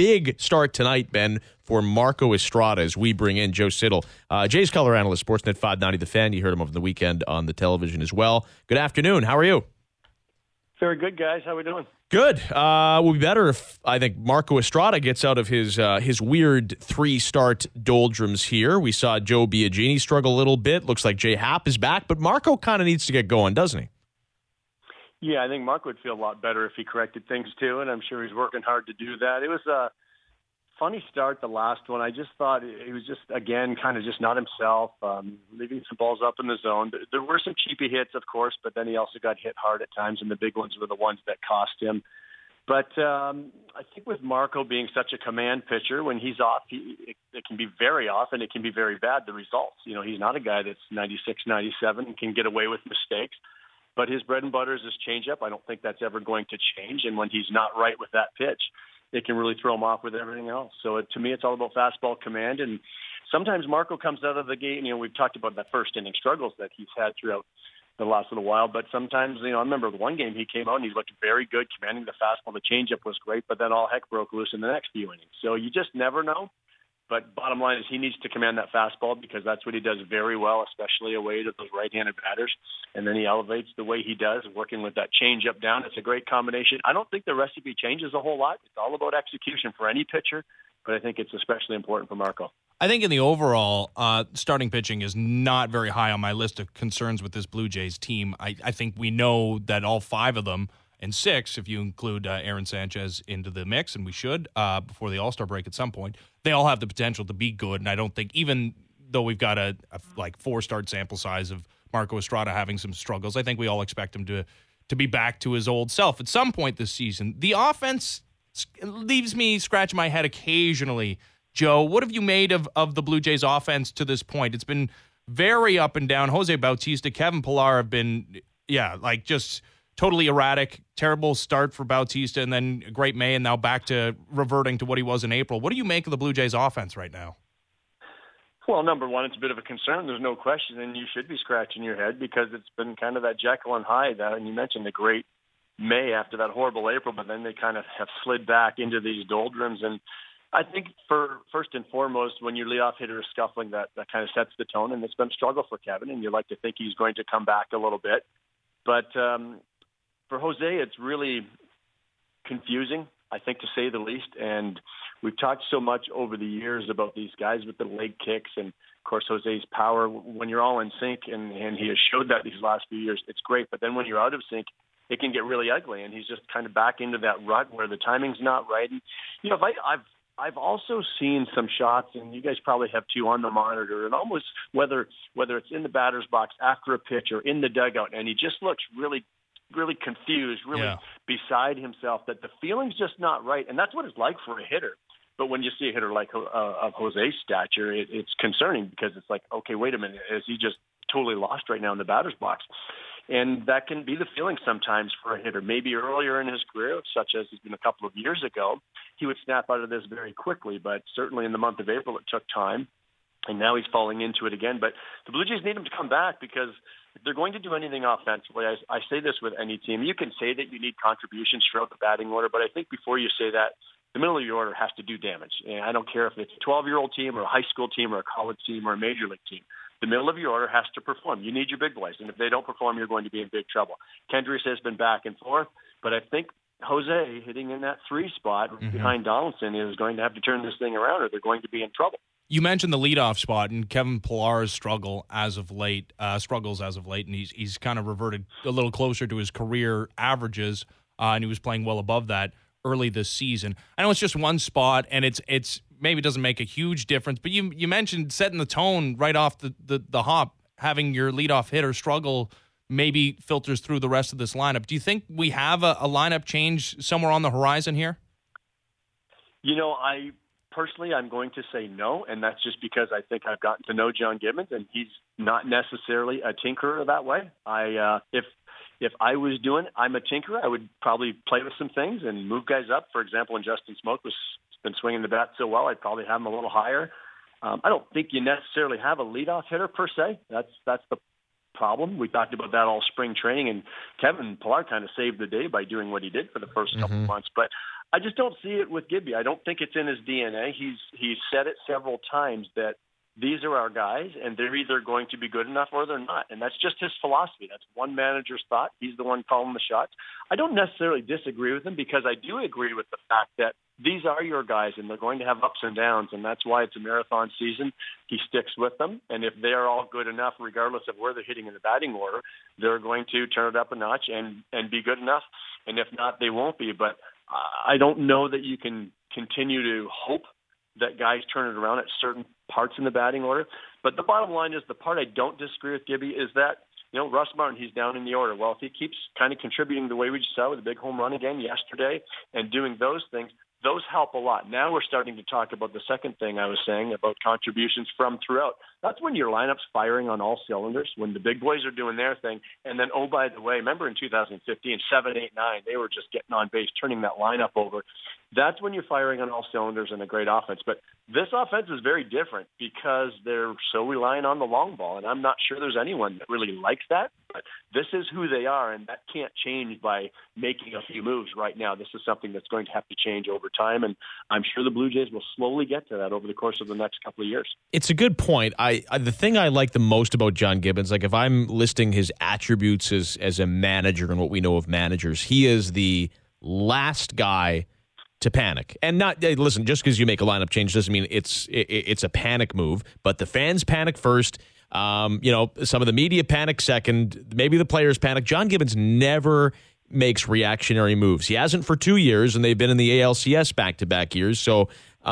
big start tonight, Ben, for Marco Estrada as we bring in Joe Siddall. Jay's color analyst, Sportsnet 590 The Fan. You heard him over the weekend on the television as well. Good afternoon. How are you? Very good, guys. How we doing? Good. Will be better if I think Marco Estrada gets out of his weird 3-start doldrums here. We saw Joe Biagini struggle a little bit. Looks like Jay Happ is back, but Marco kind of needs to get going, doesn't he? Yeah, I think Marco would feel a lot better if he corrected things too, and I'm sure he's working hard to do that. It was a funny start, the last one. I just thought he was just, again, kind of just not himself, leaving some balls up in the zone. There were some cheapy hits, of course, but then he also got hit hard at times, and the big ones were the ones that cost him. But I think with Marco being such a command pitcher, when he's off, it can be very off, and it can be very bad, the results. You know, he's not a guy that's 96, 97 and can get away with mistakes. But his bread and butter is his changeup. I don't think that's ever going to change. And when he's not right with that pitch, it can really throw him off with everything else. So to me, it's all about fastball command. And sometimes Marco comes out of the gate. You know, we've talked about that first inning struggles that he's had throughout the last little while. But sometimes, you know, I remember the one game he came out and he looked very good, commanding the fastball. The changeup was great, but then all heck broke loose in the next few innings. So you just never know. But bottom line is he needs to command that fastball because that's what he does very well, especially away to those right-handed batters. And then he elevates the way he does, working with that changeup down. It's a great combination. I don't think the recipe changes a whole lot. It's all about execution for any pitcher, but I think it's especially important for Marco. I think in the overall, starting pitching is not very high on my list of concerns with this Blue Jays team. I think we know that all 5 of them, and 6, if you include Aaron Sanchez into the mix, and we should before the All-Star break at some point, they all have the potential to be good. And I don't think, even though we've got a 4-start sample size of Marco Estrada having some struggles, I think we all expect him to be back to his old self at some point this season. The offense leaves me scratching my head occasionally. Joe, what have you made of the Blue Jays offense to this point? It's been very up and down. Jose Bautista, Kevin Pillar have been, just totally erratic, terrible start for Bautista, and then a great May, and now back to reverting to what he was in April. What do you make of the Blue Jays offense right now? Well, number one, it's a bit of a concern. There's no question, and you should be scratching your head because it's been kind of that Jekyll and Hyde. And you mentioned the great May after that horrible April, but then they kind of have slid back into these doldrums. And I think for first and foremost, when your leadoff hitter is scuffling, that kind of sets the tone, and it's been a struggle for Kevin, and you like to think he's going to come back a little bit. But for Jose, it's really confusing, I think, to say the least. And we've talked so much over the years about these guys with the leg kicks and, of course, Jose's power. When you're all in sync, and he has showed that these last few years, it's great. But then when you're out of sync, it can get really ugly. And he's just kind of back into that rut where the timing's not right. And, you know, I've also seen some shots, and you guys probably have too, on the monitor, and almost whether it's in the batter's box after a pitch or in the dugout, and he just looks really confused, really beside himself, that the feeling's just not right. And that's what it's like for a hitter. But when you see a hitter like of Jose's stature, it's concerning because it's like, okay, wait a minute, is he just totally lost right now in the batter's box? And that can be the feeling sometimes for a hitter. Maybe earlier in his career, such as it's been a couple of years ago, he would snap out of this very quickly. But certainly in the month of April, it took time. And now he's falling into it again. But the Blue Jays need him to come back because if they're going to do anything offensively, I say this with any team, you can say that you need contributions throughout the batting order, but I think before you say that, the middle of your order has to do damage. And I don't care if it's a 12-year-old team or a high school team or a college team or a major league team. The middle of your order has to perform. You need your big boys, and if they don't perform, you're going to be in big trouble. Kendricks has been back and forth, but I think Jose hitting in that 3 spot behind Donaldson is going to have to turn this thing around, or they're going to be in trouble. You mentioned the leadoff spot and Kevin Pillar's struggles as of late, and he's kind of reverted a little closer to his career averages, and he was playing well above that early this season. I know it's just one spot, and it's maybe doesn't make a huge difference, but you mentioned setting the tone right off the hop, having your leadoff hitter struggle maybe filters through the rest of this lineup. Do you think we have a lineup change somewhere on the horizon here? You know, Personally, I'm going to say no, and that's just because I think I've gotten to know John Gibbons, and he's not necessarily a tinkerer that way. If I was doing it, I'm a tinkerer, I would probably play with some things and move guys up. For example, when Justin Smoke has been swinging the bat so well, I'd probably have him a little higher. I don't think you necessarily have a leadoff hitter per se. That's the problem. We talked about that all spring training, and Kevin Pillar kind of saved the day by doing what he did for the first couple of months. But I just don't see it with Gibby. I don't think it's in his DNA. He's said it several times that these are our guys, and they're either going to be good enough or they're not. And that's just his philosophy. That's one manager's thought. He's the one calling the shots. I don't necessarily disagree with him, because I do agree with the fact that these are your guys, and they're going to have ups and downs, and that's why it's a marathon season. He sticks with them, and if they're all good enough, regardless of where they're hitting in the batting order, they're going to turn it up a notch and be good enough. And if not, they won't be. But I don't know that you can continue to hope that guys turn it around at certain parts in the batting order. But the bottom line is, the part I don't disagree with Gibby is that, Russ Martin, he's down in the order. Well, if he keeps kind of contributing the way we just saw with a big home run again yesterday and doing those things, those help a lot. Now we're starting to talk about the second thing I was saying about contributions from throughout. That's when your lineup's firing on all cylinders, when the big boys are doing their thing. And then, oh, by the way, remember in 2015, 7, 8, 9, they were just getting on base, turning that lineup over. That's when you're firing on all cylinders and a great offense. But this offense is very different because they're so reliant on the long ball. And I'm not sure there's anyone that really likes that. But this is who they are, and that can't change by making a few moves right now. This is something that's going to have to change over time, and I'm sure the Blue Jays will slowly get to that over the course of the next couple of years. It's a good point. The thing I like the most about John Gibbons, like if I'm listing his attributes as a manager and what we know of managers, he is the last guy to panic. And not, listen, just because you make a lineup change doesn't mean it's a panic move, but the fans panic first. Some of the media panic second, maybe the players panic. John Gibbons never makes reactionary moves. He hasn't for 2 years, and they've been in the ALCS back-to-back years. So,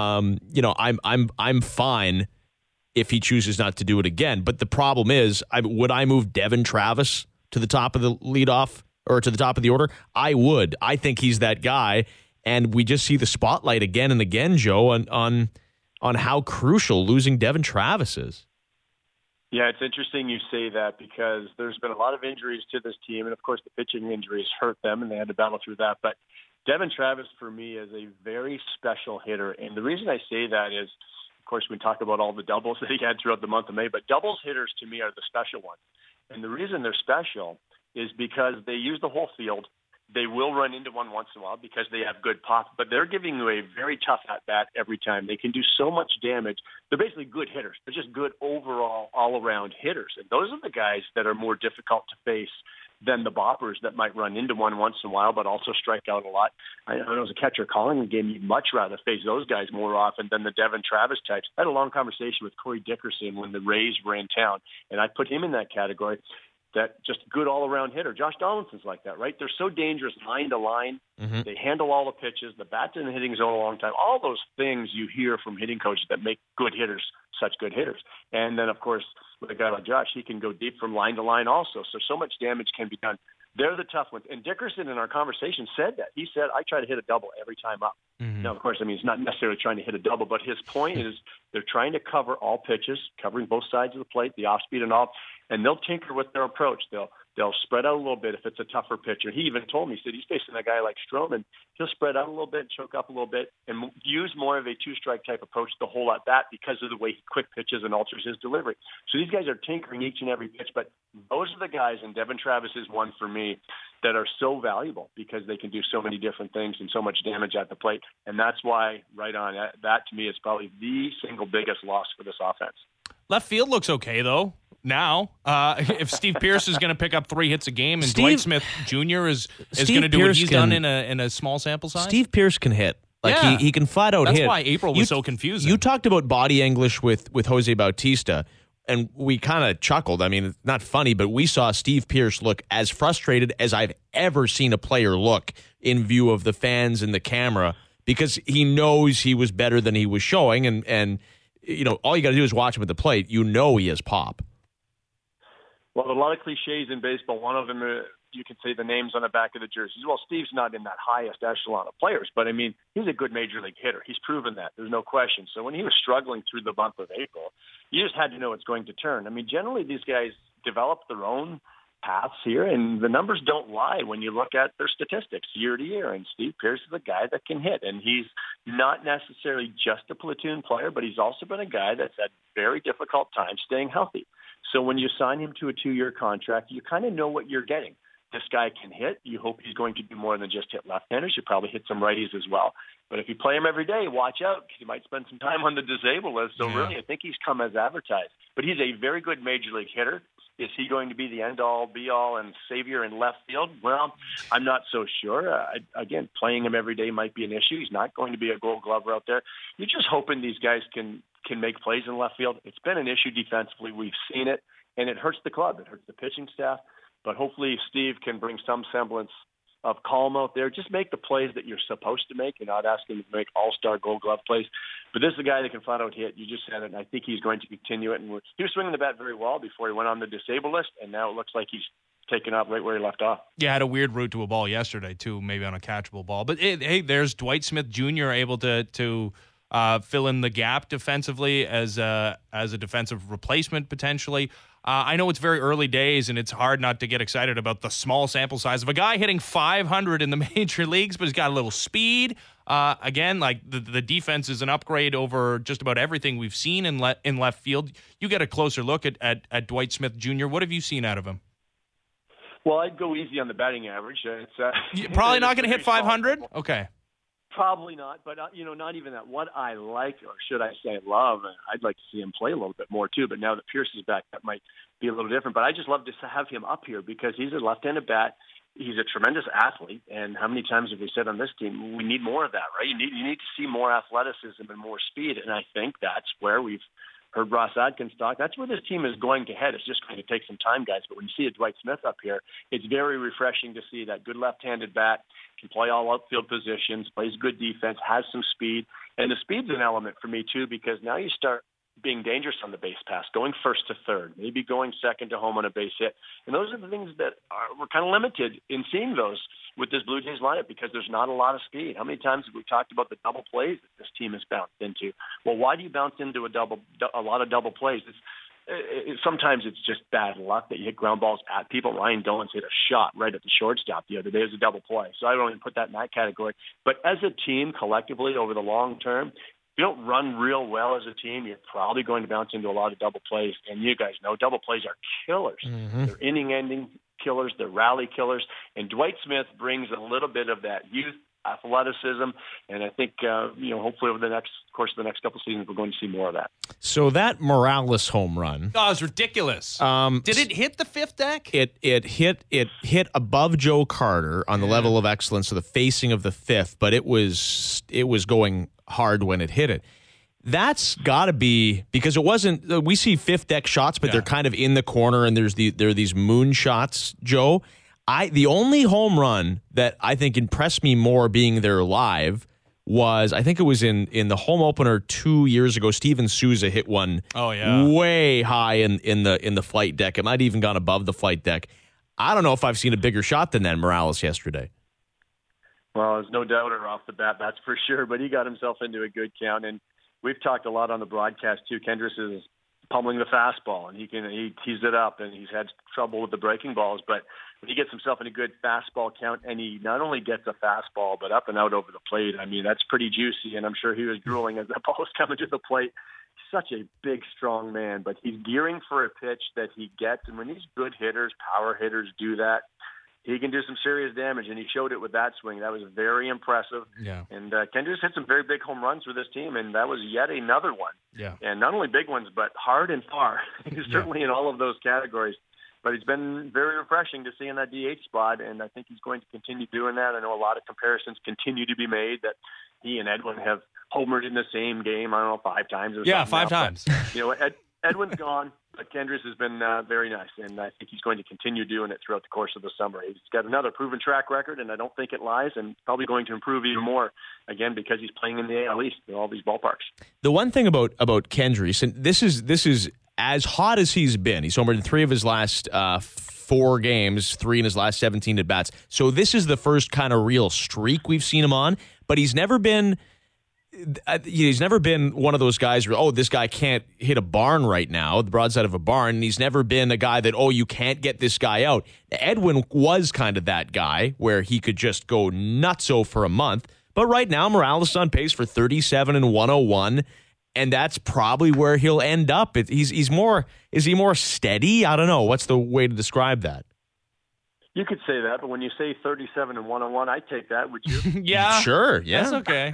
I'm fine if he chooses not to do it again. But the problem is, would I move Devin Travis to the top of the leadoff or to the top of the order? I would. I think he's that guy, and we just see the spotlight again and again, Joe, on how crucial losing Devin Travis is. Yeah, it's interesting you say that, because there's been a lot of injuries to this team, and of course the pitching injuries hurt them, and they had to battle through that. But Devin Travis, for me, is a very special hitter, and the reason I say that is, of course, we talk about all the doubles that he had throughout the month of May, but doubles hitters to me are the special ones. And the reason they're special is because they use the whole field. They will run into one once in a while because they have good pop, but they're giving you a very tough at-bat every time. They can do so much damage. They're basically good hitters. They're just good overall, all-around hitters. And those are the guys that are more difficult to face than the boppers that might run into one once in a while but also strike out a lot. I know as a catcher calling the game, you'd much rather face those guys more often than the Devin Travis types. I had a long conversation with Corey Dickerson when the Rays were in town, and I put him in that category. That just good all-around hitter. Josh Donaldson's like that, right? They're so dangerous line to line. Mm-hmm. They handle all the pitches. The bat's in the hitting zone a long time. All those things you hear from hitting coaches that make good hitters such good hitters. And then, of course, with a guy like Josh, he can go deep from line to line also. So much damage can be done. They're the tough ones. And Dickerson in our conversation said that. He said, I try to hit a double every time up. Mm-hmm. Now, of course, he's not necessarily trying to hit a double, but his point is they're trying to cover all pitches, covering both sides of the plate, the off-speed and all, and they'll tinker with their approach. They'll spread out a little bit if it's a tougher pitcher. He even told me, he said he's facing a guy like Stroman. He'll spread out a little bit, choke up a little bit, and use more of a two-strike type approach the whole at bat because of the way he quick pitches and alters his delivery. So these guys are tinkering each and every pitch, but those are the guys, and Devin Travis is one for me, that are so valuable because they can do so many different things and so much damage at the plate. And that's why, right on, that to me is probably the single biggest loss for this offense. Left field looks okay, though. Now, if Steve Pearce is going to pick up 3 hits a game, and Dwight Smith Jr. is going to do what he's done in a small sample size, Steve Pearce can hit. He can flat out hit. That's why April was so confusing. You talked about body English with Jose Bautista, and we kind of chuckled. I mean, it's not funny, but we saw Steve Pearce look as frustrated as I've ever seen a player look in view of the fans and the camera, because he knows he was better than he was showing, and all you got to do is watch him at the plate. He has pop. Well, a lot of cliches in baseball. One of them, you can say the names on the back of the jerseys. Well, Steve's not in that highest echelon of players, but, I mean, he's a good major league hitter. He's proven that. There's no question. So when he was struggling through the month of April, you just had to know it's going to turn. I mean, generally these guys develop their own paths here, and the numbers don't lie when you look at their statistics year to year. And Steve Pearce is a guy that can hit, and he's not necessarily just a platoon player, but he's also been a guy that's had very difficult time staying healthy. So when you sign him to a 2-year contract, you kind of know what you're getting. this guy can hit. You hope he's going to do more than just hit left-handers. You probably hit some righties as well. But if you play him every day, watch out, because you might spend some time on the disabled list. So really, I think he's come as advertised. But he's a very good major league hitter. Is he going to be the end-all, be-all, and savior in left field? Well, I'm not so sure. Again, playing him every day might be an issue. He's not going to be a Gold Glover out there. You're just hoping these guys can make plays in left field. It's been an issue defensively. We've seen it, and it hurts the club. It hurts the pitching staff. But hopefully Steve can bring some semblance of calm out there. Just make the plays that you're supposed to make. You're not asking him to make all-star Gold Glove plays. But this is a guy that can flat out hit. You just said it, and I think he's going to continue it. And he was swinging the bat very well before he went on the disabled list, and now it looks like he's taken up right where he left off. Yeah, had a weird route to a ball yesterday, too, maybe on a catchable ball. But, hey, there's Dwight Smith Jr. able to fill in the gap defensively as a defensive replacement potentially. I know it's very early days, and it's hard not to get excited about the small sample size of a guy hitting 500 in the major leagues, but he's got a little speed. Again, like the defense is an upgrade over just about everything we've seen in left field. You get a closer look at Dwight Smith Jr. What have you seen out of him? Well, I'd go easy on the batting average. You're probably not going to hit 500? Okay. Probably not, but, not even that. What I like, or should I say love, and I'd like to see him play a little bit more too, but now that Pierce is back, that might be a little different. But I just love to have him up here because he's a left-handed bat. He's a tremendous athlete, and how many times have we said on this team, we need more of that, right? You need to see more athleticism and more speed, and I think that's where we've heard Ross Atkins talk. That's where this team is going to head. It's just going to take some time, guys. But when you see a Dwight Smith up here, it's very refreshing to see that good left-handed bat, can play all outfield positions, plays good defense, has some speed. And the speed's an element for me, too, because now you start being dangerous on the base pass, going first to third, maybe going second to home on a base hit. And those are the things that we're kind of limited in seeing those with this Blue Jays lineup because there's not a lot of speed. How many times have we talked about the double plays that this team has bounced into? Well, why do you bounce into a lot of double plays? Sometimes it's just bad luck that you hit ground balls at people. Ryan Dolan's hit a shot right at the shortstop the other day as a double play. So I don't even put that in that category. But as a team, collectively, over the long term, if you don't run real well as a team, you're probably going to bounce into a lot of double plays. And you guys know double plays are killers. Mm-hmm. They're inning-ending killers. They're rally killers. And Dwight Smith brings a little bit of that youth, athleticism, and I think hopefully over the course of the next couple seasons we're going to see more of that. So that Morales home run, it was ridiculous. Did it hit the fifth deck? It hit above Joe Carter on the level of excellence, so the facing of the fifth, but it was going hard when it hit it. That's got to be because it wasn't. We see fifth deck shots, but they're kind of in the corner, and there are these moon shots, Joe. The only home run that I think impressed me more being there live was, I think it was in the home opener 2 years ago. Steven Souza hit one way high in the flight deck. It might have even gone above the flight deck. I don't know if I've seen a bigger shot than that Morales yesterday. Well, there's no doubter off the bat, that's for sure. But he got himself into a good count, and we've talked a lot on the broadcast too. Kendricks is pummeling the fastball, and he tees it up, and he's had trouble with the breaking balls, but when he gets himself in a good fastball count, and he not only gets a fastball, but up and out over the plate, I mean, that's pretty juicy, and I'm sure he was drooling as that ball was coming to the plate. He's such a big, strong man, but he's gearing for a pitch that he gets, and when these good hitters, power hitters do that, he can do some serious damage, and he showed it with that swing. That was very impressive. Yeah. And Kendricks hit some very big home runs for this team, and that was yet another one. Yeah. And not only big ones, but hard and far. He's certainly in all of those categories. But it's been very refreshing to see in that DH spot, and I think he's going to continue doing that. I know a lot of comparisons continue to be made that he and Edwin have homered in the same game, I don't know, 5 times or something. Yeah, 5 times. But, Edwin's gone, but Kendricks has been very nice, and I think he's going to continue doing it throughout the course of the summer. He's got another proven track record, and I don't think it lies, and probably going to improve even more, again, because he's playing in the AL East in all these ballparks. The one thing about Kendricks, and this is as hot as he's been. He's homered in 3 of his last 4 games, 3 in his last 17 at-bats. So this is the first kind of real streak we've seen him on, but he's never been one of those guys where, this guy can't hit a barn right now, the broadside of a barn. And he's never been a guy that, you can't get this guy out. Edwin was kind of that guy where he could just go nutso for a month. But right now, Morales is on pace for 37 and 101. And that's probably where he'll end up. Is he more steady? I don't know. What's the way to describe that? You could say that, but when you say 37 and 101, I'd take that. Would you? Yeah. Sure. Yeah. That's okay.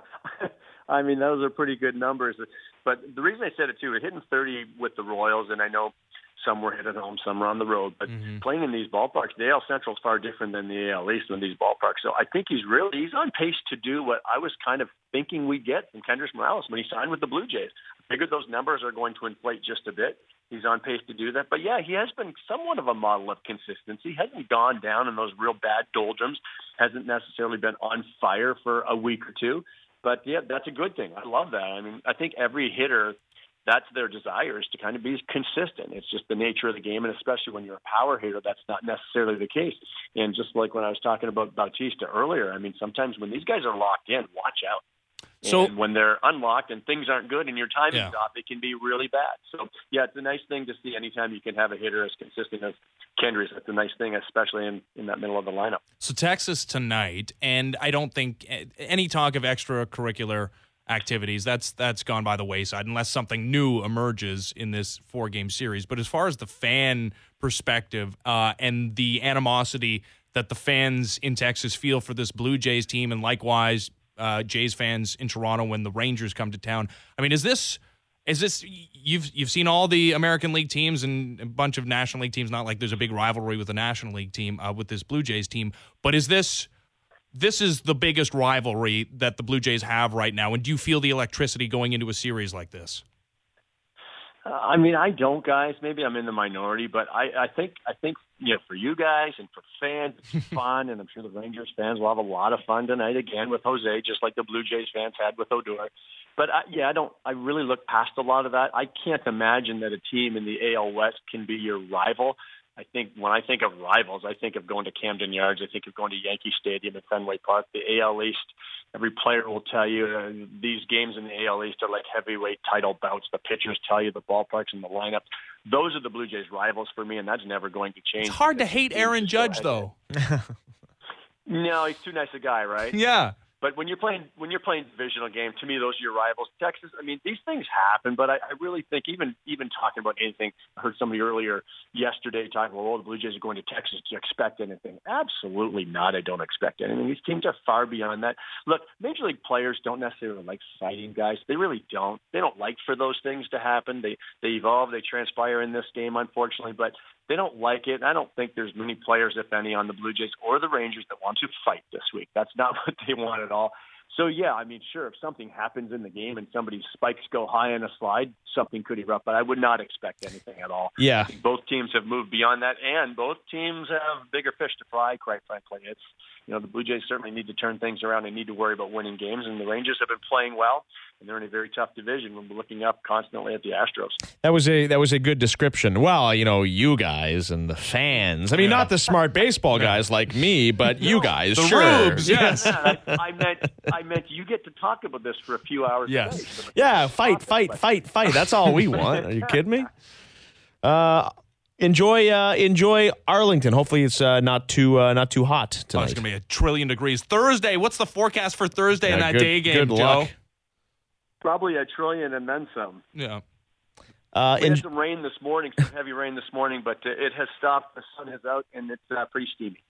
I mean, those are pretty good numbers. But the reason I said it, too, hitting 30 with the Royals, and I know some were hit at home, some were on the road, but playing in these ballparks, the AL Central is far different than the AL East in these ballparks. So I think he's on pace to do what I was kind of thinking we'd get from Kendrys Morales when he signed with the Blue Jays. I figured those numbers are going to inflate just a bit. He's on pace to do that. But, yeah, he has been somewhat of a model of consistency. Hasn't gone down in those real bad doldrums. Hasn't necessarily been on fire for a week or two. But, yeah, that's a good thing. I love that. I mean, I think every hitter, that's their desire, is to kind of be consistent. It's just the nature of the game, and especially when you're a power hitter, that's not necessarily the case. And just like when I was talking about Bautista earlier, I mean, sometimes when these guys are locked in, watch out. So and when they're unlocked and things aren't good and your timing's off, it can be really bad. So, yeah, it's a nice thing to see anytime you can have a hitter as consistent as Kendrys. That's a nice thing, especially in that middle of the lineup. So Texas tonight, and I don't think any talk of extracurricular activities, that's gone by the wayside unless something new emerges in this 4-game series. But as far as the fan perspective and the animosity that the fans in Texas feel for this Blue Jays team, and likewise Jays fans in Toronto when the Rangers come to town. I mean, is this you've seen all the American League teams and a bunch of National League teams, not like there's a big rivalry with the National League team with this Blue Jays team, but is this is the biggest rivalry that the Blue Jays have right now, and do you feel the electricity going into a series like this? I mean, I don't, guys. Maybe I'm in the minority, but I think for you guys and for fans, it's fun, and I'm sure the Rangers fans will have a lot of fun tonight again with Jose, just like the Blue Jays fans had with Odor. But I really look past a lot of that. I can't imagine that a team in the AL West can be your rival. I think when I think of rivals, I think of going to Camden Yards. I think of going to Yankee Stadium at Fenway Park. The AL East, every player will tell you these games in the AL East are like heavyweight title bouts. The pitchers tell you the ballparks and the lineups. Those are the Blue Jays rivals for me, and that's never going to change. It's hard to hate Aaron Judge, though. No, he's too nice a guy, right? Yeah. But when you're playing divisional game, to me, those are your rivals. Texas, I mean, these things happen, but I really think even talking about anything, I heard somebody earlier yesterday talking about, the Blue Jays are going to Texas. Do you expect anything? Absolutely not. I don't expect anything. These teams are far beyond that. Look, Major League players don't necessarily like fighting guys. They really don't. They don't like for those things to happen. They evolve. They transpire in this game, unfortunately, but they don't like it. I don't think there's many players, if any, on the Blue Jays or the Rangers that want to fight this week. That's not what they want at all. So, yeah, I mean, sure, if something happens in the game and somebody's spikes go high in a slide, something could erupt, but I would not expect anything at all. Yeah. Both teams have moved beyond that, and both teams have bigger fish to fry, quite frankly. It's, the Blue Jays certainly need to turn things around. They need to worry about winning games, and the Rangers have been playing well, and they're in a very tough division when we're looking up constantly at the Astros. That was a good description. Well, you guys and the fans. I mean, not the smart baseball guys like me, but you guys. The sure. rubes, yes. I meant you get to talk about this for a few hours. Yes. Today, Yeah, fight. That's all we want. Are you kidding me? Enjoy Arlington. Hopefully it's not too hot tonight. It's going to be 1 trillion degrees. Thursday, what's the forecast for Thursday in that day game, good Joe? luck. Probably 1 trillion and then some. Yeah. We had some rain this morning, some heavy rain this morning, but it has stopped. The sun is out, and it's pretty steamy.